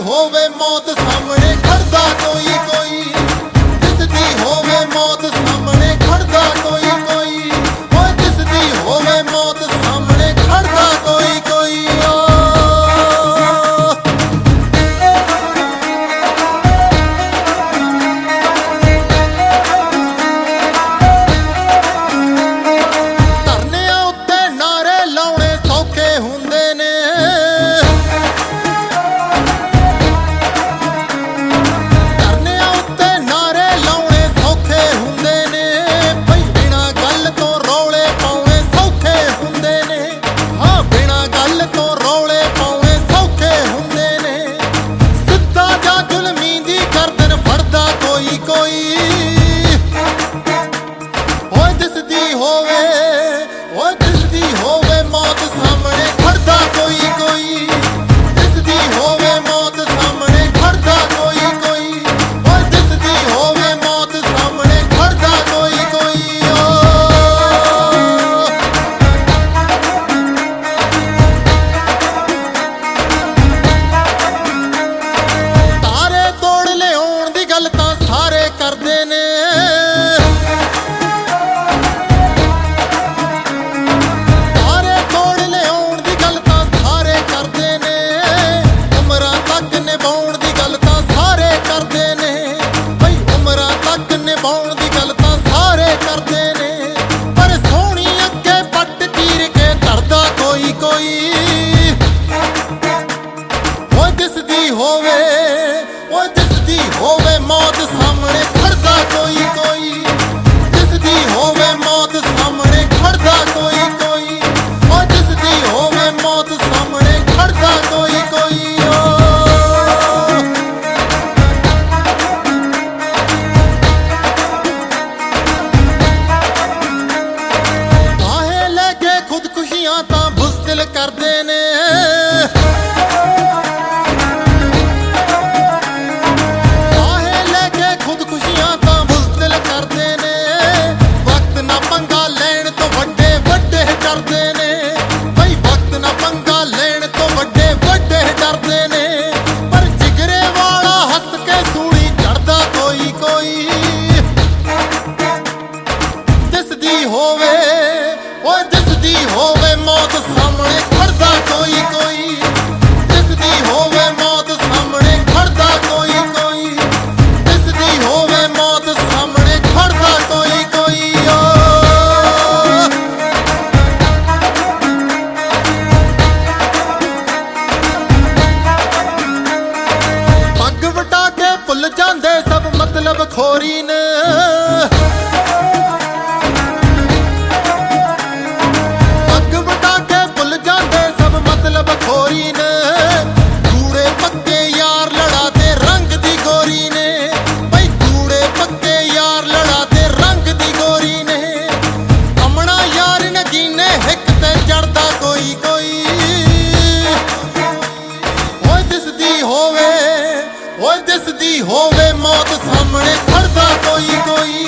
ਹੋਵੇ ਮੌਤ ਸਾਹਮਣੇ ਖੜਦਾ ਕੋਈ ਕੋਈ, ਦਿਸਦੀ ਹੋਵੇ ਮੌਤ ਸਾਹਮਣੇ ਖੜਦਾ ਕੋਈ ਕੋਈ, ਓਏ ਦਿਸਦੀ ਹੋਵੇ ਮੌਤ ਸਾਹਮਣੇ ਖੜਦਾ ਕੋਈ ਕੋਈ। ਧਰਨਿਆਂ ਉੱਤੇ ਨਾਰੇ ਲਾਉਣੇ ਸੌਖੇ ਹੁੰਦੇ ਨੇ, ਕਰਦੇ ਨੇ ਤਾਰੇ ਤੋੜ ਲਿਆਉਣ ਦੀ ਗੱਲ ਤਾਂ ਸਾਰੇ ਕਰਦੇ ਨੇ, ਉਮਰਾਂ ਤੱਕ ਨਿਭਾਉਣ ਦੀ ਗੱਲ ਤਾਂ ਸਾਰੇ ਕਰਦੇ ਨੇ, ਬਈ ਉਮਰਾਂ ਤੱਕ ਨਿਭਾਉਣ ਦੀ ਗੱਲ ਤਾਂ ਸਾਰੇ ਕਰਦੇ ਨੇ, ਪਰ ਸੋਹਣੀ ਅੱਗੇ ਪੱਟ ਚੀਰ ਕੇ ਧਰਦਾ ਕੋਈ ਕੋਈ, ਓਏ ਦਿਸਦੀ ਹੋਵੇ ਓਏ ਦਿਸਦੀ ਹੋਵੇ ਮੌਤ ਸਾਹਮਣੇ ਖੜਦਾ ਕੋਈ ਕੋਈ, ਦਿਸਦੀ ਹੋਵੇ ਮੌਤ ਸਾਹਮਣੇ ਖੜਦਾ ਕੋਈ ਕੋਈ, ਓਏ ਦਿਸਦੀ ਹੋਵੇ ਮੌਤ ਸਾਹਮਣੇ ਖੜਦਾ ਕੋਈ ਕੋਈ। ਬਾਹੇ ਲੈ ਕੇ ਖੁਦਕੁਸ਼ੀਆਂ ਤਾਂ ਬੁਜ਼ਦਿਲ ਕਰਦੇ ਨੇ, ਓਏ ਦਿਸਦੀ ਹੋਵੇ ਮੌਤ ਸਾਹਮਣੇ ਖੜਦਾ ਕੋਈ ਕੋਈ, ਦਿਸਦੀ ਹੋਵੇ ਮੌਤ ਸਾਹਮਣੇ ਖੜਦਾ ਕੋਈ ਕੋਈ, ਦਿਸਦੀ ਹੋਵੇ ਮੌਤ ਸਾਹਮਣੇ ਖੜਦਾ ਕੋਈ ਕੋਈ। ਪੱਗ ਵਟਾ ਕੇ ਭੁੱਲ ਜਾਂਦੇ ਸਭ ਮਤਲਬ ਖੋਰੀ ਨੇ, ਖੋਰੀ ਨੇ ਕੂੜੇ ਪੱਕੇ ਯਾਰ ਲੜਾ ਤੇ ਰੰਗ ਦੀ ਗੋਰੀ ਨੇ, ਬਈ ਕੂੜੇ ਪੱਕੇ ਯਾਰ ਲੜਾ ਤੇ ਰੰਗ ਦੀ ਗੋਰੀ ਨੇ, ਅਮਣਾ ਯਾਰ ਨਗੀਨੇ ਹਿੱਕ ਤੇ ਚੜਦਾ ਕੋਈ ਕੋਈ, ਓਏ ਦਿਸਦੀ ਹੋਵੇ ਓਏ ਦਿਸਦੀ ਹੋਵੇ ਮੌਤ ਸਾਹਮਣੇ ਖੜਦਾ ਕੋਈ ਕੋਈ।